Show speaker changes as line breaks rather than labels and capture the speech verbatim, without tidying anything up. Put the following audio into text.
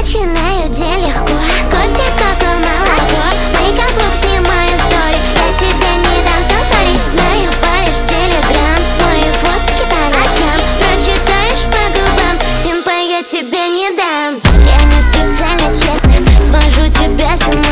начинаю день легко. Кофе, коко, молоко, мейкап, лук, снимаю стори. Я тебе не дам, сам сори. Знаю, палишь телеграм, мои фотки по ночам прочитаешь по губам. Симпа я тебе не дам. Я не специально, честно, свожу тебя с ума.